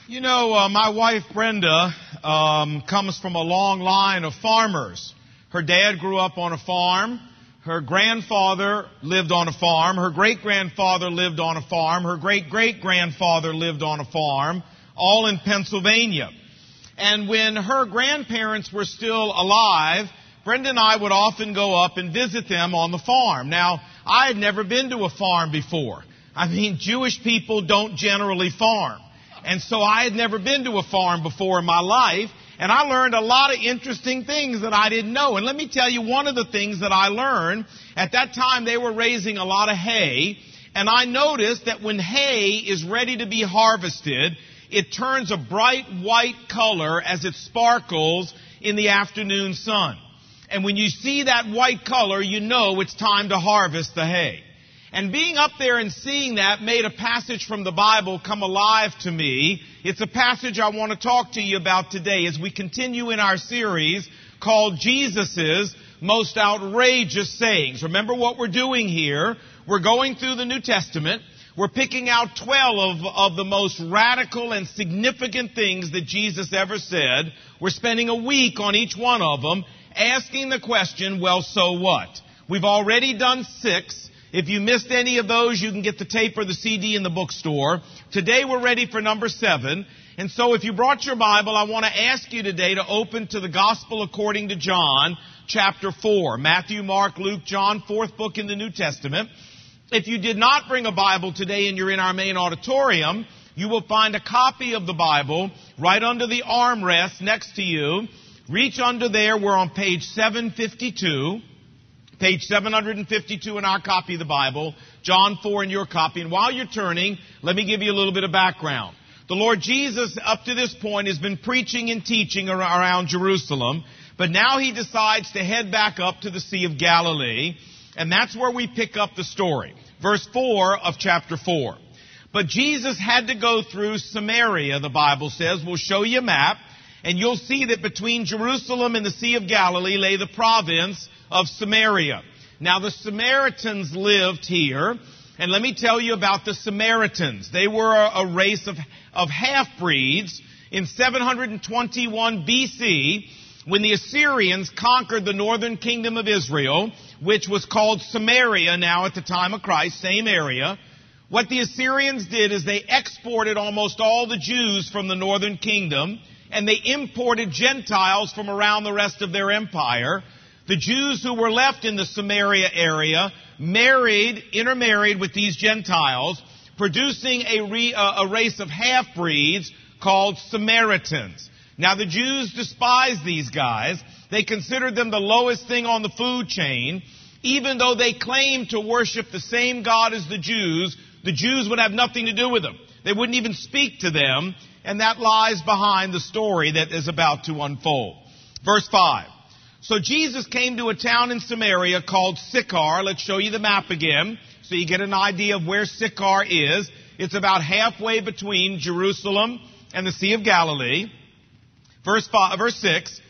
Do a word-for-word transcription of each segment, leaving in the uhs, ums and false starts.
You know, uh, my wife Brenda um, comes from a long line of farmers. Her dad grew up on a farm. Her grandfather lived on a farm. Her great-grandfather lived on a farm. Her great-great-grandfather lived on a farm, all in Pennsylvania. And when her grandparents were still alive, Brenda and I would often go up and visit them on the farm. Now, I had never been to a farm before. I mean, Jewish people don't generally farm. And so I had never been to a farm before in my life, and I learned a lot of interesting things that I didn't know. And let me tell you one of the things that I learned. At that time, they were raising a lot of hay, and I noticed that when hay is ready to be harvested, it turns a bright white color as it sparkles in the afternoon sun. And when you see that white color, you know it's time to harvest the hay. And being up there and seeing that made a passage from the Bible come alive to me. It's a passage I want to talk to you about today as we continue in our series called Jesus' Most Outrageous Sayings. Remember what we're doing here. We're going through the New Testament. We're picking out twelve of, of the most radical and significant things that Jesus ever said. We're spending a week on each one of them, asking the question, well, so what? We've already done six. If you missed any of those, you can get the tape or the C D in the bookstore. Today we're ready for number seven. And so if you brought your Bible, I want to ask you today to open to the Gospel according to John, chapter four. Matthew, Mark, Luke, John, fourth book in the New Testament. If you did not bring a Bible today and you're in our main auditorium, you will find a copy of the Bible right under the armrest next to you. Reach under there. We're on page seven fifty-two. Page seven fifty-two in our copy of the Bible, John four in your copy. And while you're turning, let me give you a little bit of background. The Lord Jesus, up to this point, has been preaching and teaching around Jerusalem, but now he decides to head back up to the Sea of Galilee, and that's where we pick up the story. Verse four of chapter four. But Jesus had to go through Samaria, the Bible says. We'll show you a map, and you'll see that between Jerusalem and the Sea of Galilee lay the province of Samaria. Now, the Samaritans lived here, and let me tell you about the Samaritans. They were a, a race of, of half-breeds. In seven twenty-one B C, when the Assyrians conquered the northern kingdom of Israel, which was called Samaria now at the time of Christ, same area, what the Assyrians did is they exported almost all the Jews from the northern kingdom, and they imported Gentiles from around the rest of their empire. The Jews who were left in the Samaria area married, intermarried with these Gentiles, producing a, re, uh, a race of half-breeds called Samaritans. Now, the Jews despised these guys. They considered them the lowest thing on the food chain. Even though they claimed to worship the same God as the Jews, the Jews would have nothing to do with them. They wouldn't even speak to them, and that lies behind the story that is about to unfold. Verse five. So Jesus came to a town in Samaria called Sychar. Let's show you the map again so you get an idea of where Sychar is. It's about halfway between Jerusalem and the Sea of Galilee. Verse five, verse six,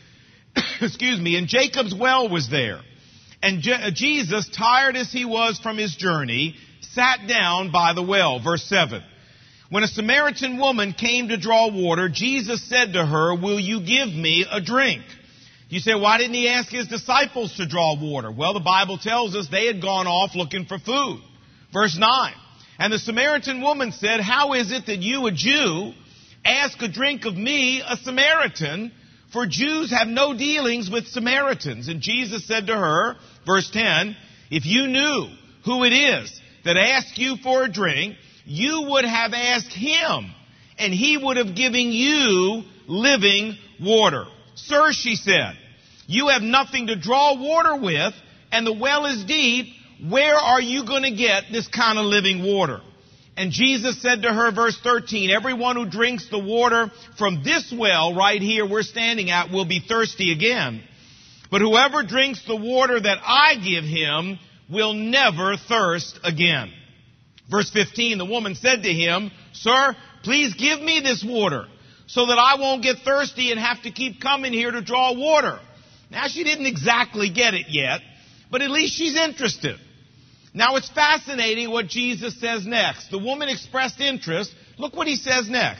excuse me, and Jacob's well was there. And Je- Jesus, tired as he was from his journey, sat down by the well. Verse seven. When a Samaritan woman came to draw water, Jesus said to her, "Will you give me a drink?" You say, why didn't he ask his disciples to draw water? Well, the Bible tells us they had gone off looking for food. Verse nine. And the Samaritan woman said, "How is it that you, a Jew, ask a drink of me, a Samaritan? For Jews have no dealings with Samaritans." And Jesus said to her, verse ten, "If you knew who it is that asked you for a drink, you would have asked him, and he would have given you living water." "Sir," she said, "you have nothing to draw water with, and the well is deep. Where are you going to get this kind of living water?" And Jesus said to her, verse thirteen, "Everyone who drinks the water from this well right here we're standing at will be thirsty again. But whoever drinks the water that I give him will never thirst again." Verse fifteen, the woman said to him, "Sir, please give me this water, so that I won't get thirsty and have to keep coming here to draw water." Now, she didn't exactly get it yet, but at least she's interested. Now, it's fascinating what Jesus says next. The woman expressed interest. Look what he says next.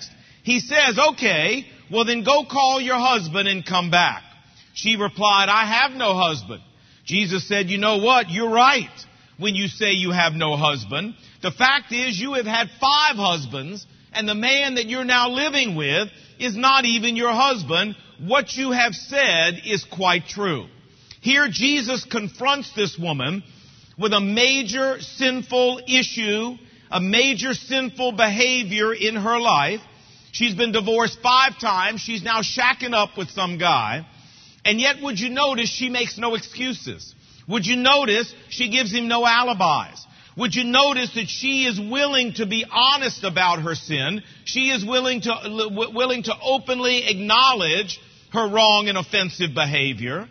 he says, okay, well then go call your husband and come back. She replied, I have no husband. Jesus said, you know what? You're right when you say you have no husband. The fact is you have had five husbands, and the man that you're now living with is not even your husband. What you have said is quite true. Here Jesus confronts this woman with a major sinful issue, a major sinful behavior in her life. She's been divorced five times. She's now shacking up with some guy. And yet, would you notice she makes no excuses? Would you notice she gives him no alibis? Would you notice that she is willing to be honest about her sin? She is willing to, willing to openly acknowledge her wrong and offensive behavior.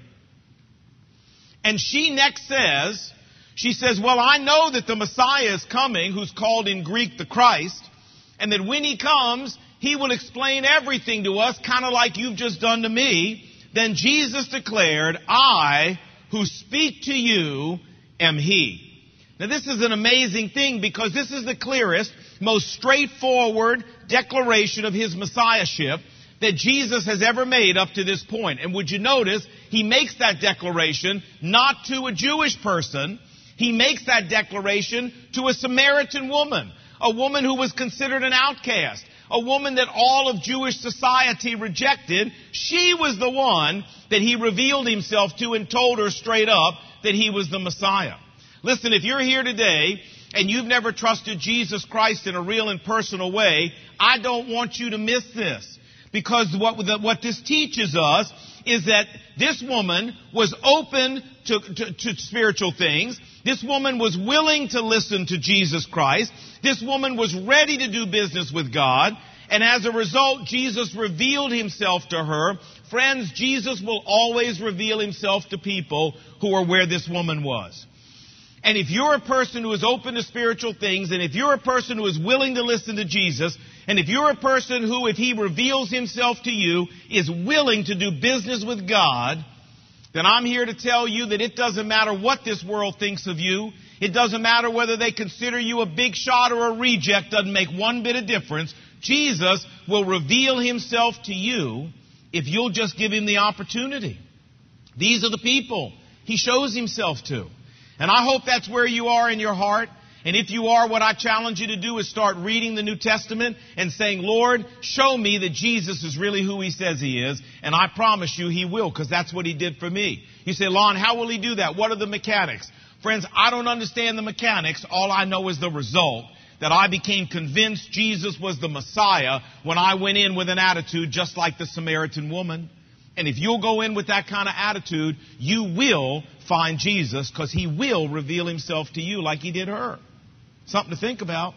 And she next says, she says, well, I know that the Messiah is coming, who's called in Greek the Christ, and that when he comes, he will explain everything to us, kind of like you've just done to me. Then Jesus declared, I who speak to you am he. Now this is an amazing thing because this is the clearest, most straightforward declaration of his messiahship that Jesus has ever made up to this point. And would you notice, he makes that declaration not to a Jewish person. He makes that declaration to a Samaritan woman, a woman who was considered an outcast, a woman that all of Jewish society rejected. She was the one that he revealed himself to and told her straight up that he was the Messiah. Listen, if you're here today and you've never trusted Jesus Christ in a real and personal way, I don't want you to miss this. Because what, what this teaches us is that this woman was open to, to, to spiritual things. This woman was willing to listen to Jesus Christ. This woman was ready to do business with God. And as a result, Jesus revealed himself to her. Friends, Jesus will always reveal himself to people who are where this woman was. And if you're a person who is open to spiritual things, and if you're a person who is willing to listen to Jesus, and if you're a person who, if he reveals himself to you, is willing to do business with God, then I'm here to tell you that it doesn't matter what this world thinks of you. It doesn't matter whether they consider you a big shot or a reject. Doesn't make one bit of difference. Jesus will reveal himself to you if you'll just give him the opportunity. These are the people he shows himself to. And I hope that's where you are in your heart. And if you are, what I challenge you to do is start reading the New Testament and saying, Lord, show me that Jesus is really who he says he is. And I promise you he will, because that's what he did for me. You say, Lon, how will he do that? What are the mechanics? Friends, I don't understand the mechanics. All I know is the result, that I became convinced Jesus was the Messiah when I went in with an attitude just like the Samaritan woman. And if you'll go in with that kind of attitude, you will find Jesus, because he will reveal himself to you like he did her. Something to think about.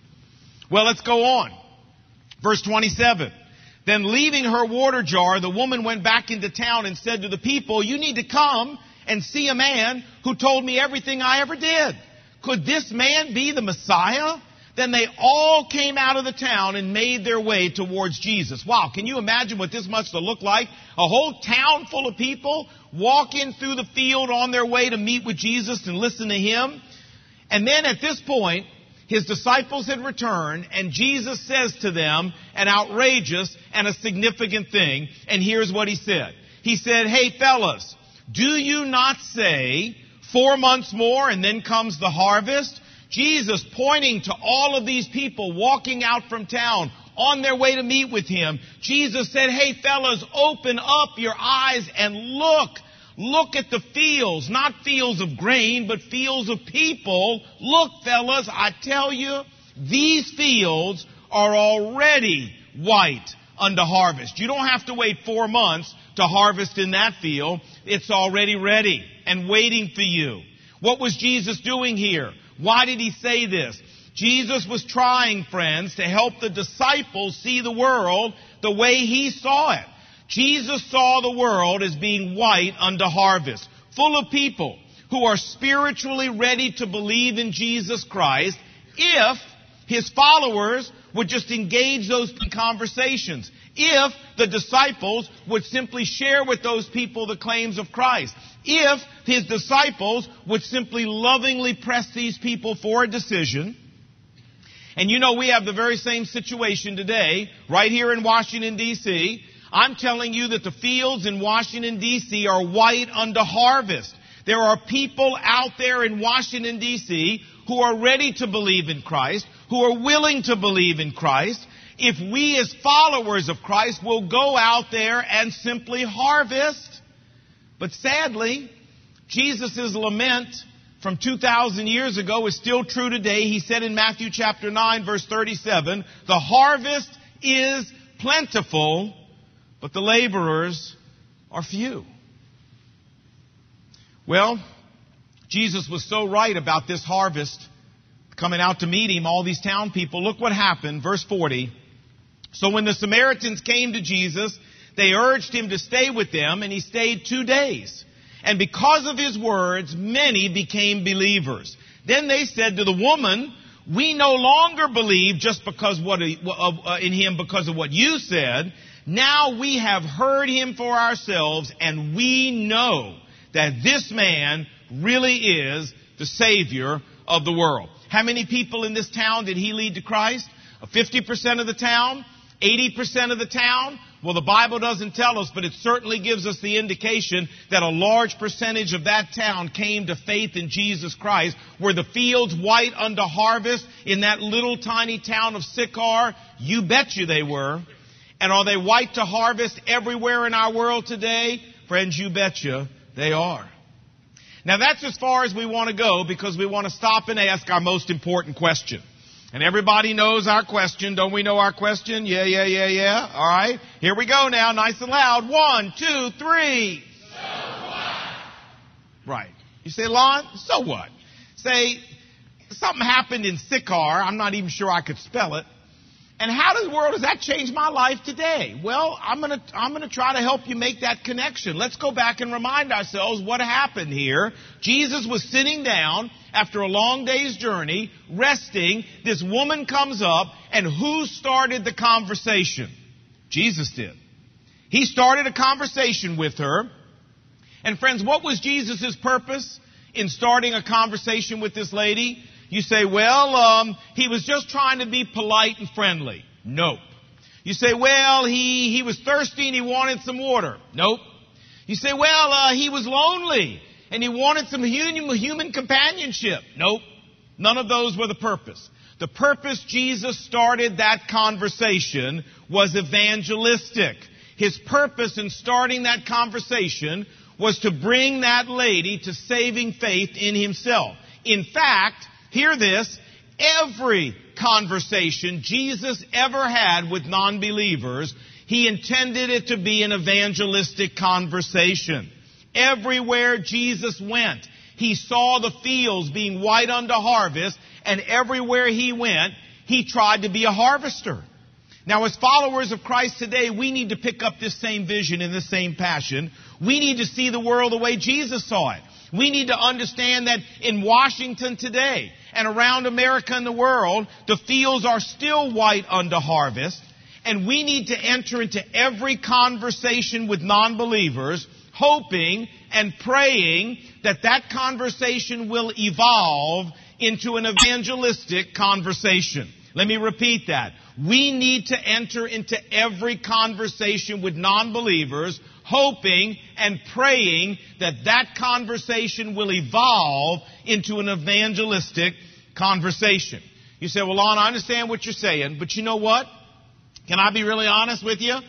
Well, let's go on. Verse twenty-seven. Then leaving her water jar, the woman went back into town and said to the people, you need to come and see a man who told me everything I ever did. Could this man be the Messiah? Then they all came out of the town and made their way towards Jesus. Wow, can you imagine what this must have looked like? A whole town full of people walking through the field on their way to meet with Jesus and listen to him. And then at this point, his disciples had returned, and Jesus says to them an outrageous and a significant thing. And here's what he said. He said, hey fellas, do you not say four months more and then comes the harvest? Jesus, pointing to all of these people walking out from town on their way to meet with him, Jesus said, hey fellas, open up your eyes and look. Look at the fields, not fields of grain, but fields of people. Look, fellas, I tell you, these fields are already white unto harvest. You don't have to wait four months to harvest in that field. It's already ready and waiting for you. What was Jesus doing here? Why did he say this? Jesus was trying, friends, to help the disciples see the world the way he saw it. Jesus saw the world as being white unto harvest, full of people who are spiritually ready to believe in Jesus Christ if his followers would just engage those conversations, if the disciples would simply share with those people the claims of Christ, if his disciples would simply lovingly press these people for a decision. And you know we have the very same situation today, right here in Washington, D C I'm telling you that the fields in Washington, D C are white unto harvest. There are people out there in Washington, D C who are ready to believe in Christ, who are willing to believe in Christ. If we as followers of Christ will go out there and simply harvest. But sadly, Jesus' lament from two thousand years ago is still true today. He said in Matthew chapter nine, verse thirty-seven, the harvest is plentiful, but the laborers are few. Well, Jesus was so right about this harvest coming out to meet him, all these town people. Look what happened, verse forty. So when the Samaritans came to Jesus, they urged him to stay with them, and he stayed two days. And because of his words, many became believers. Then they said to the woman, we no longer believe just because what uh, in him because of what you said. Now we have heard him for ourselves, and we know that this man really is the Savior of the world. How many people in this town did he lead to Christ? fifty percent of the town? eighty percent of the town? Well, the Bible doesn't tell us, but it certainly gives us the indication that a large percentage of that town came to faith in Jesus Christ. Were the fields white unto harvest in that little tiny town of Sychar? You bet you they were. And are they white to harvest everywhere in our world today? Friends, you betcha they are. Now that's as far as we want to go, because we want to stop and ask our most important question. And everybody knows our question. Don't we know our question? Yeah, yeah, yeah, yeah. All right. Here we go now, nice and loud. One, two, three. So what? Right. You say, Lon, so what? Say, something happened in Sychar. I'm not even sure I could spell it. And how in the world does that change my life today? Well, I'm going to I'm going to try to help you make that connection. Let's go back and remind ourselves what happened here. Jesus was sitting down after a long day's journey, resting. This woman comes up, and who started the conversation? Jesus did. He started a conversation with her. And friends, what was Jesus' purpose in starting a conversation with this lady? You say, well, um, he was just trying to be polite and friendly. Nope. You say, well, he, he was thirsty and he wanted some water. Nope. You say, well, uh, he was lonely and he wanted some human, human companionship. Nope. None of those were the purpose. The purpose Jesus started that conversation was evangelistic. His purpose in starting that conversation was to bring that lady to saving faith in himself. In fact, hear this, every conversation Jesus ever had with non-believers, he intended it to be an evangelistic conversation. Everywhere Jesus went, he saw the fields being white unto harvest, and everywhere he went, he tried to be a harvester. Now, as followers of Christ today, we need to pick up this same vision and this same passion. We need to see the world the way Jesus saw it. We need to understand that in Washington today and around America and the world, the fields are still white unto harvest. And we need to enter into every conversation with non-believers, hoping and praying that that conversation will evolve into an evangelistic conversation. Let me repeat that. We need to enter into every conversation with non-believers, hoping and praying that that conversation will evolve into an evangelistic conversation. You say, well, Lon, I understand what you're saying, but you know what? Can I be really honest with you?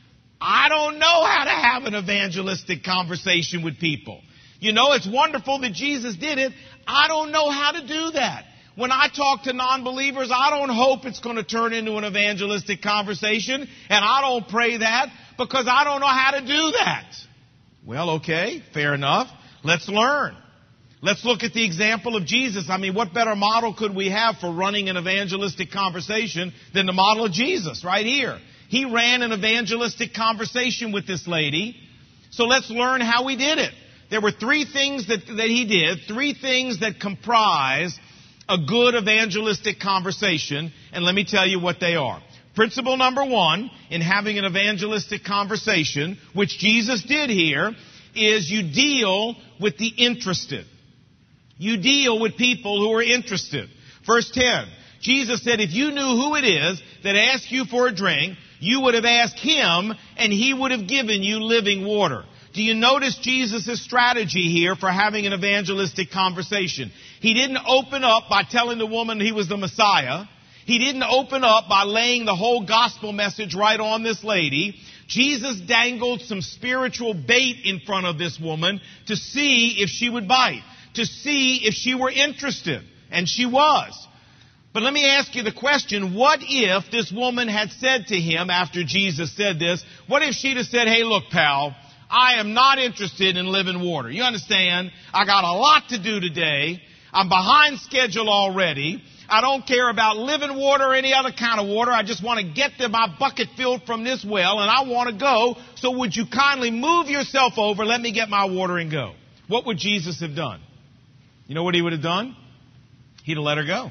I don't know how to have an evangelistic conversation with people. You know, it's wonderful that Jesus did it. I don't know how to do that. When I talk to non-believers, I don't hope it's going to turn into an evangelistic conversation, and I don't pray that because I don't know how to do that. Well, okay, fair enough. Let's learn. Let's look at the example of Jesus. I mean, what better model could we have for running an evangelistic conversation than the model of Jesus right here? He ran an evangelistic conversation with this lady. So let's learn how he did it. There were three things that, that he did, three things that comprise a good evangelistic conversation, and let me tell you what they are. Principle number one in having an evangelistic conversation, which Jesus did here, is you deal with the interested. You deal with people who are interested. Verse ten, Jesus said if you knew who it is that asked you for a drink, you would have asked him and he would have given you living water. Do you notice Jesus' strategy here for having an evangelistic conversation? He didn't open up by telling the woman he was the Messiah. He didn't open up by laying the whole gospel message right on this lady. Jesus dangled some spiritual bait in front of this woman to see if she would bite, to see if she were interested. And she was. But let me ask you the question, what if this woman had said to him after Jesus said this, what if she'd have said, hey, look, pal, I am not interested in living water. You understand? I got a lot to do today. I'm behind schedule already. I don't care about living water or any other kind of water. I just want to get to my bucket filled from this well, and I want to go. So would you kindly move yourself over, let me get my water and go? What would Jesus have done? You know what he would have done? He'd have let her go.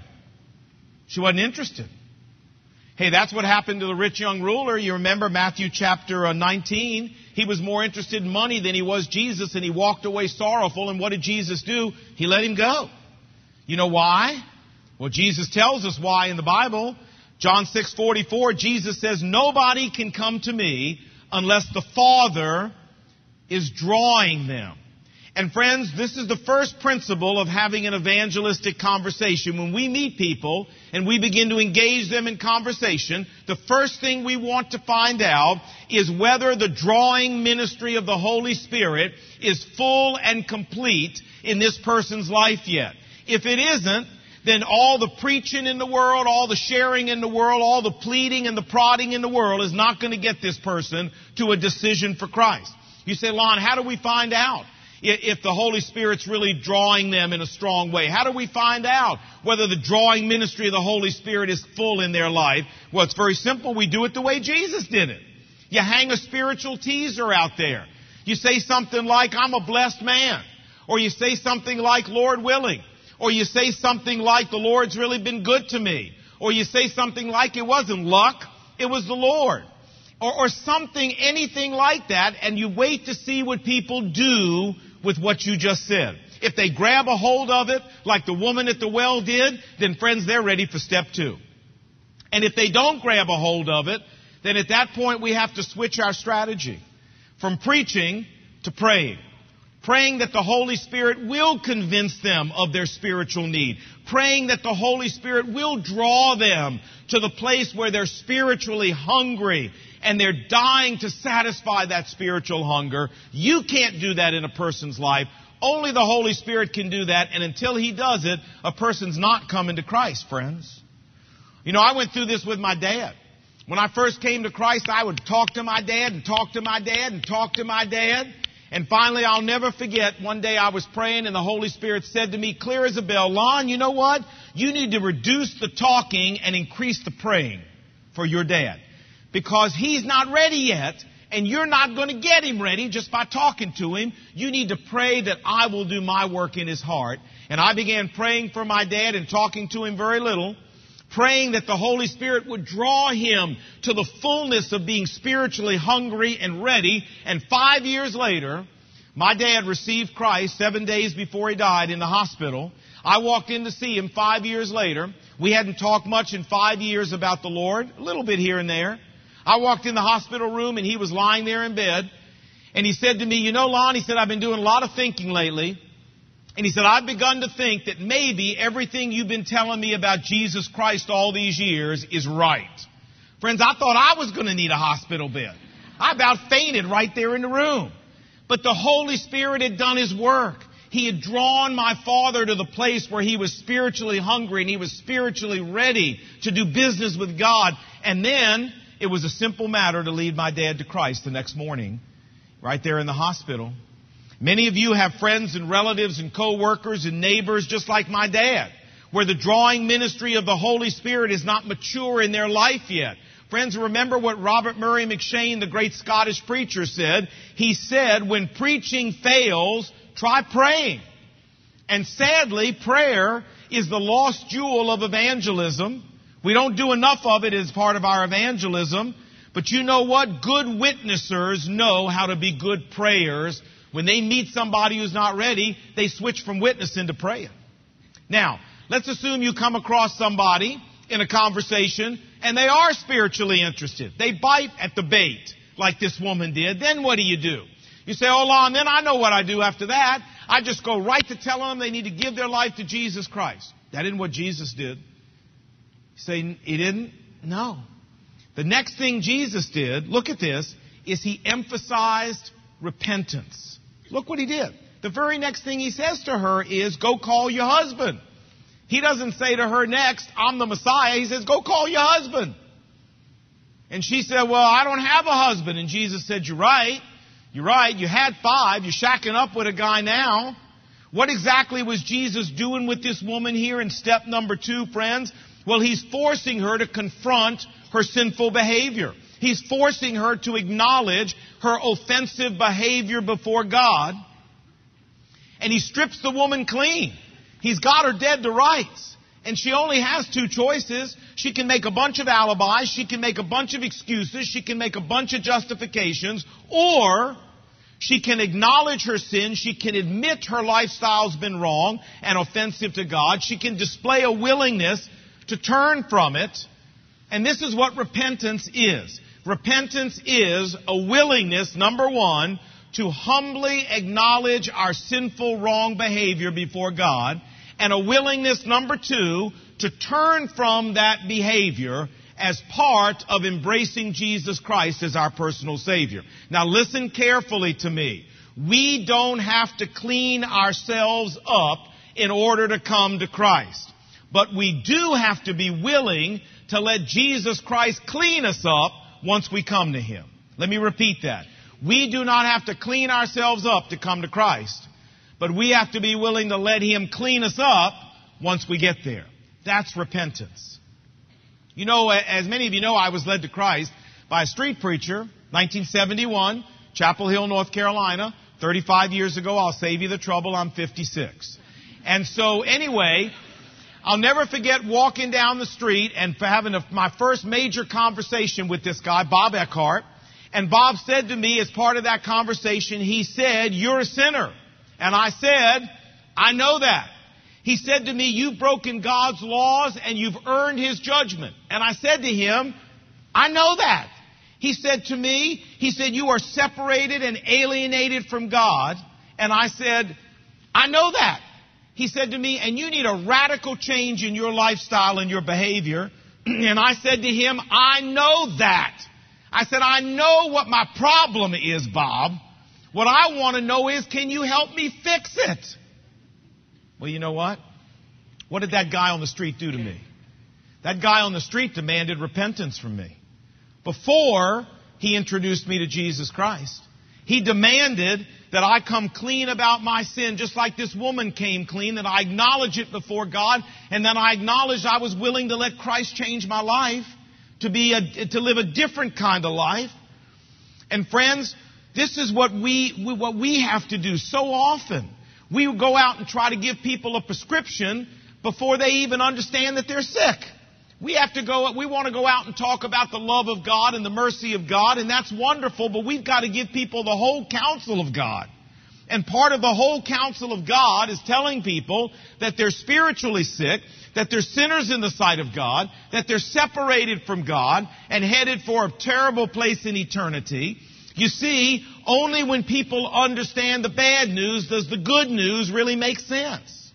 She wasn't interested. Hey, that's what happened to the rich young ruler. You remember Matthew chapter nineteen. He was more interested in money than he was Jesus, and he walked away sorrowful. And what did Jesus do? He let him go. You know why? Well, Jesus tells us why in the Bible. John six forty-four, Jesus says, nobody can come to me unless the Father is drawing them. And friends, this is the first principle of having an evangelistic conversation. When we meet people and we begin to engage them in conversation, the first thing we want to find out is whether the drawing ministry of the Holy Spirit is full and complete in this person's life yet. If it isn't, then all the preaching in the world, all the sharing in the world, all the pleading and the prodding in the world is not going to get this person to a decision for Christ. You say, Lon, how do we find out if the Holy Spirit's really drawing them in a strong way? How do we find out whether the drawing ministry of the Holy Spirit is full in their life? Well, it's very simple. We do it the way Jesus did it. You hang a spiritual teaser out there. You say something like, I'm a blessed man. Or you say something like, Lord willing. Or you say something like, the Lord's really been good to me. Or you say something like, it wasn't luck, it was the Lord. Or, or something, anything like that, and you wait to see what people do with what you just said. If they grab a hold of it, like the woman at the well did, then friends, they're ready for step two. And if they don't grab a hold of it, then at that point we have to switch our strategy from preaching to praying. Praying that the Holy Spirit will convince them of their spiritual need. Praying that the Holy Spirit will draw them to the place where they're spiritually hungry and they're dying to satisfy that spiritual hunger. You can't do that in a person's life. Only the Holy Spirit can do that, and until He does it, a person's not coming to Christ, friends. You know, I went through this with my dad. When I first came to Christ, I would talk to my dad and talk to my dad and talk to my dad. And finally, I'll never forget, one day I was praying and the Holy Spirit said to me, clear as a bell, Lon, you know what? You need to reduce the talking and increase the praying for your dad. Because he's not ready yet, and you're not going to get him ready just by talking to him. You need to pray that I will do my work in his heart. And I began praying for my dad and talking to him very little. Praying that the Holy Spirit would draw him to the fullness of being spiritually hungry and ready. And five years later, my dad received Christ seven days before he died in the hospital. I walked in to see him five years later. We hadn't talked much in five years about the Lord, a little bit here and there. I walked in the hospital room and he was lying there in bed. And he said to me, you know, Lon, he said, I've been doing a lot of thinking lately. And he said, I've begun to think that maybe everything you've been telling me about Jesus Christ all these years is right. Friends, I thought I was going to need a hospital bed. I about fainted right there in the room. But the Holy Spirit had done His work. He had drawn my father to the place where he was spiritually hungry and he was spiritually ready to do business with God. And then it was a simple matter to lead my dad to Christ the next morning, right there in the hospital. Many of you have friends and relatives and co-workers and neighbors just like my dad, where the drawing ministry of the Holy Spirit is not mature in their life yet. Friends, remember what Robert Murray McCheyne, the great Scottish preacher, said. He said, when preaching fails, try praying. And sadly, prayer is the lost jewel of evangelism. We don't do enough of it as part of our evangelism. But you know what? Good witnessers know how to be good prayers. When they meet somebody who's not ready, they switch from witnessing to praying. Now, let's assume you come across somebody in a conversation and they are spiritually interested. They bite at the bait like this woman did. Then what do you do? You say, oh, Lon, then I know what I do after that. I just go right to telling them they need to give their life to Jesus Christ. That isn't what Jesus did. You say, he didn't? No. The next thing Jesus did, look at this, is he emphasized repentance. Look what he did. The very next thing he says to her is, go call your husband. He doesn't say to her next, I'm the Messiah. He says, go call your husband. And she said, well, I don't have a husband. And Jesus said, you're right. You're right. You had five. You're shacking up with a guy now. What exactly was Jesus doing with this woman here in step number two, friends? Well, he's forcing her to confront her sinful behavior. He's forcing her to acknowledge her offensive behavior before God. And he strips the woman clean. He's got her dead to rights. And she only has two choices. She can make a bunch of alibis. She can make a bunch of excuses. She can make a bunch of justifications. Or she can acknowledge her sin. She can admit her lifestyle's been wrong and offensive to God. She can display a willingness to turn from it. And this is what repentance is. Repentance is a willingness, number one, to humbly acknowledge our sinful, wrong behavior before God, and a willingness, number two, to turn from that behavior as part of embracing Jesus Christ as our personal Savior. Now listen carefully to me. We don't have to clean ourselves up in order to come to Christ. But we do have to be willing to let Jesus Christ clean us up once we come to Him. Let me repeat that. We do not have to clean ourselves up to come to Christ, but we have to be willing to let Him clean us up once we get there. That's repentance. You know, as many of you know, I was led to Christ by a street preacher, nineteen seventy-one, Chapel Hill, North Carolina. thirty-five years ago, I'll save you the trouble, I'm fifty-six. And so anyway, I'll never forget walking down the street and for having a, my first major conversation with this guy, Bob Eckhart. And Bob said to me as part of that conversation, he said, you're a sinner. And I said, I know that. He said to me, you've broken God's laws and you've earned His judgment. And I said to him, I know that. He said to me, he said, you are separated and alienated from God. And I said, I know that. He said to me, and you need a radical change in your lifestyle and your behavior. And I said to him, I know that. I said, I know what my problem is, Bob. What I want to know is, can you help me fix it? Well, you know what? What did that guy on the street do to me? That guy on the street demanded repentance from me. Before he introduced me to Jesus Christ, he demanded that I come clean about my sin, just like this woman came clean, that I acknowledge it before God, and then I acknowledged I was willing to let Christ change my life, to be a, to live a different kind of life. And friends, this is what we, what we have to do so often. We go out and try to give people a prescription before they even understand that they're sick. We have to go, we want to go out and talk about the love of God and the mercy of God, and that's wonderful, but we've got to give people the whole counsel of God. And part of the whole counsel of God is telling people that they're spiritually sick, that they're sinners in the sight of God, that they're separated from God and headed for a terrible place in eternity. You see, only when people understand the bad news does the good news really make sense.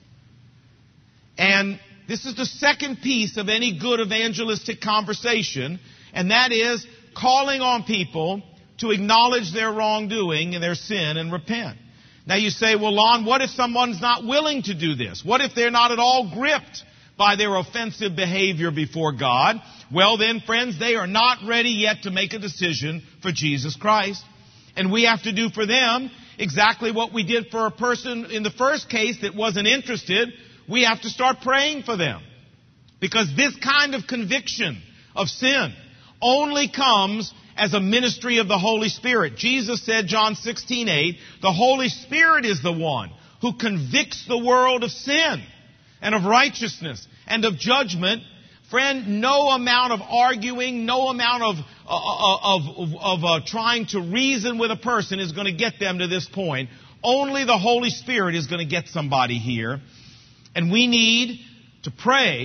And this is the second piece of any good evangelistic conversation, and that is calling on people to acknowledge their wrongdoing and their sin and repent. Now you say, well, Lon, what if someone's not willing to do this? What if they're not at all gripped by their offensive behavior before God? Well then, friends, they are not ready yet to make a decision for Jesus Christ. And we have to do for them exactly what we did for a person in the first case that wasn't interested. We have to start praying for them. Because this kind of conviction of sin only comes as a ministry of the Holy Spirit. Jesus said, John sixteen eight, the Holy Spirit is the one who convicts the world of sin and of righteousness and of judgment. Friend, no amount of arguing, no amount of, uh, of, of, of uh, trying to reason with a person is going to get them to this point. Only the Holy Spirit is going to get somebody here. And we need to pray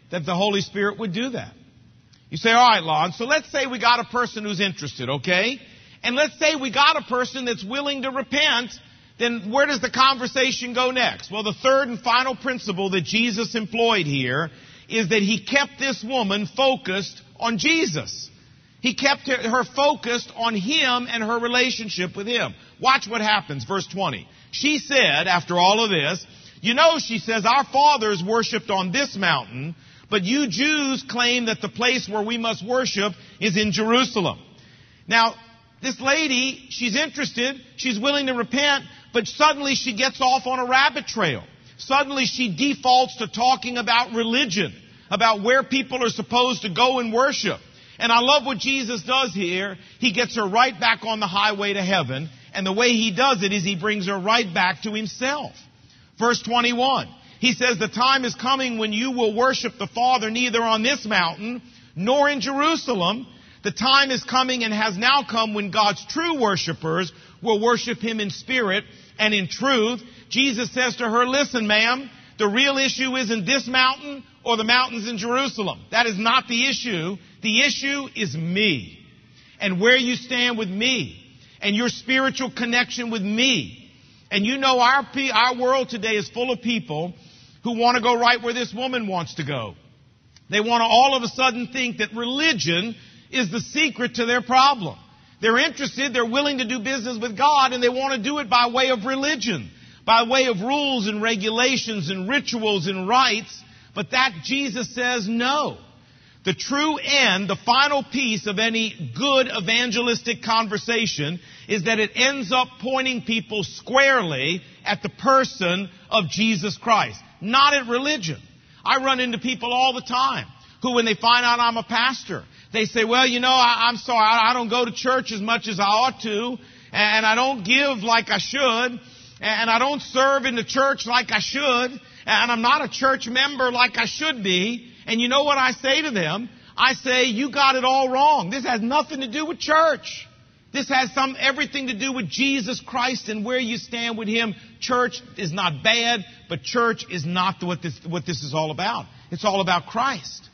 that the Holy Spirit would do that. You say, all right, Lon, so let's say we got a person who's interested, okay? And let's say we got a person that's willing to repent, then where does the conversation go next? Well, the third and final principle that Jesus employed here is that he kept this woman focused on Jesus. He kept her focused on him and her relationship with him. Watch what happens, verse twenty. She said, after all of this, you know, she says, our fathers worshipped on this mountain, but you Jews claim that the place where we must worship is in Jerusalem. Now, this lady, she's interested, she's willing to repent, but suddenly she gets off on a rabbit trail. Suddenly she defaults to talking about religion, about where people are supposed to go and worship. And I love what Jesus does here. He gets her right back on the highway to heaven. And the way he does it is he brings her right back to himself. Verse twenty-one. He says, the time is coming when you will worship the Father neither on this mountain nor in Jerusalem. The time is coming and has now come when God's true worshipers will worship him in spirit and in truth. Jesus says to her, listen, ma'am, the real issue isn't this mountain or the mountains in Jerusalem. That is not the issue. The issue is me and where you stand with me and your spiritual connection with me. And you know our our world today is full of people who want to go right where this woman wants to go. They want to all of a sudden think that religion is the secret to their problem. They're interested, they're willing to do business with God, and they want to do it by way of religion, by way of rules and regulations and rituals and rites. But that, Jesus says, no. The true end, the final piece of any good evangelistic conversation is that it ends up pointing people squarely at the person of Jesus Christ, not at religion. I run into people all the time who, when they find out I'm a pastor, they say, well, you know, I, I'm sorry, I, I don't go to church as much as I ought to, and I don't give like I should, and I don't serve in the church like I should, and I'm not a church member like I should be. And you know what I say to them? I say, you got it all wrong. This has nothing to do with church. This has some everything to do with Jesus Christ and where you stand with him. Church is not bad, but church is not what this, what this is all about. It's all about Christ.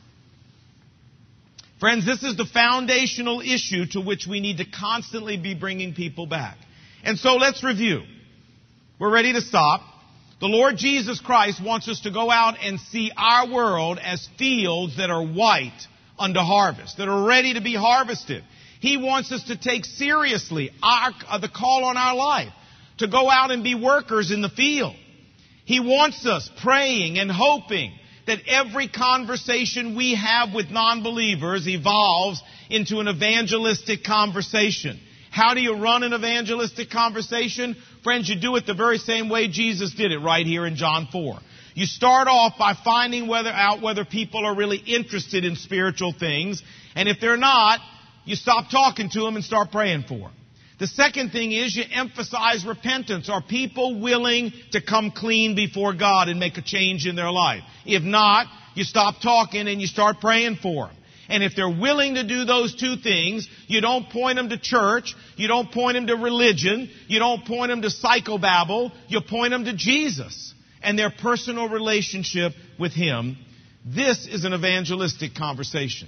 Friends, this is the foundational issue to which we need to constantly be bringing people back. And so let's review. We're ready to stop. The Lord Jesus Christ wants us to go out and see our world as fields that are white unto harvest, that are ready to be harvested. He wants us to take seriously our, uh, the call on our life, to go out and be workers in the field. He wants us praying and hoping that every conversation we have with non-believers evolves into an evangelistic conversation. How do you run an evangelistic conversation? Friends, you do it the very same way Jesus did it right here in John four. You start off by finding whether out whether people are really interested in spiritual things. And if they're not, you stop talking to them and start praying for them. The second thing is you emphasize repentance. Are people willing to come clean before God and make a change in their life? If not, you stop talking and you start praying for them. And if they're willing to do those two things, you don't point them to church, you don't point them to religion, you don't point them to psychobabble, you point them to Jesus and their personal relationship with him. This is an evangelistic conversation.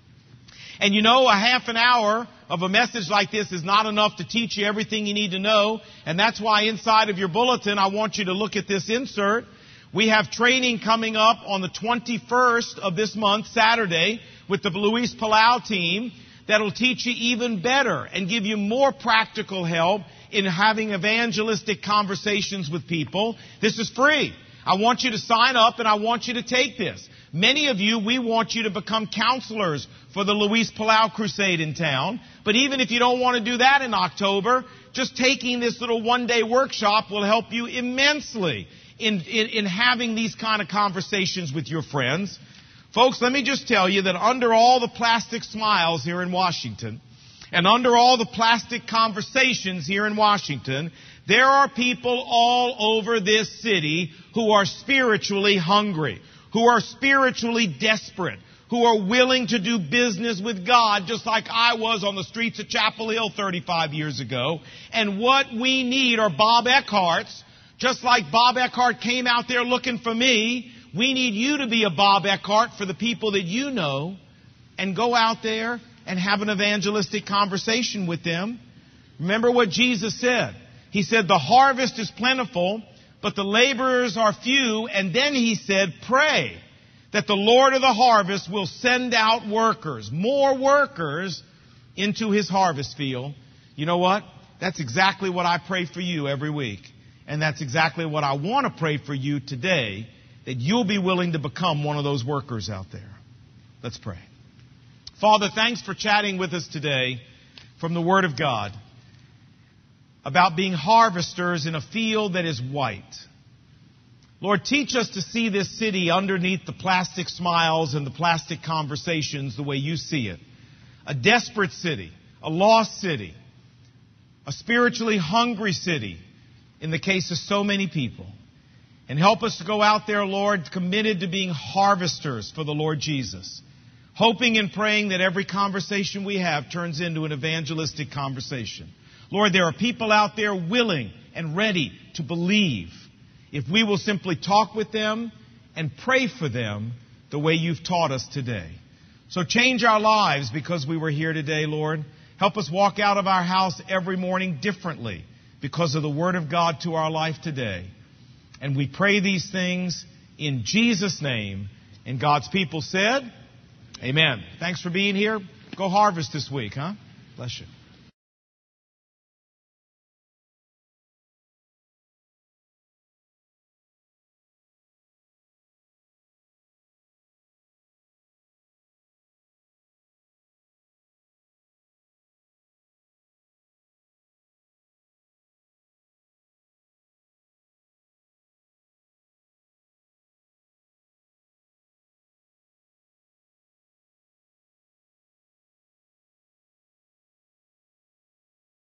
And you know, a half an hour of a message like this is not enough to teach you everything you need to know. And that's why inside of your bulletin, I want you to look at this insert. We have training coming up on the twenty-first of this month, Saturday, with the Luis Palau team that'll teach you even better and give you more practical help in having evangelistic conversations with people. This is free. I want you to sign up and I want you to take this. Many of you, we want you to become counselors for the Luis Palau Crusade in town. But even if you don't want to do that in October, just taking this little one-day workshop will help you immensely in, in, in having these kind of conversations with your friends. Folks, let me just tell you that under all the plastic smiles here in Washington, and under all the plastic conversations here in Washington, there are people all over this city who are spiritually hungry, who are spiritually desperate, who are willing to do business with God just like I was on the streets of Chapel Hill thirty-five years ago. And what we need are Bob Eckhart's, just like Bob Eckhart came out there looking for me. We need you to be a Bob Eckhart for the people that you know, and go out there and have an evangelistic conversation with them. Remember what Jesus said. He said, the harvest is plentiful, but the laborers are few. And then he said, pray that the Lord of the harvest will send out workers, more workers, into his harvest field. You know what? That's exactly what I pray for you every week. And that's exactly what I want to pray for you today, that you'll be willing to become one of those workers out there. Let's pray. Father, thanks for chatting with us today from the Word of God about being harvesters in a field that is white. Lord, teach us to see this city underneath the plastic smiles and the plastic conversations the way you see it. A desperate city, a lost city, a spiritually hungry city in the case of so many people. And help us to go out there, Lord, committed to being harvesters for the Lord Jesus, hoping and praying that every conversation we have turns into an evangelistic conversation. Lord, there are people out there willing and ready to believe if we will simply talk with them and pray for them the way you've taught us today. So change our lives because we were here today, Lord. Help us walk out of our house every morning differently because of the Word of God to our life today. And we pray these things in Jesus' name. And God's people said, amen. Thanks for being here. Go harvest this week, huh? Bless you.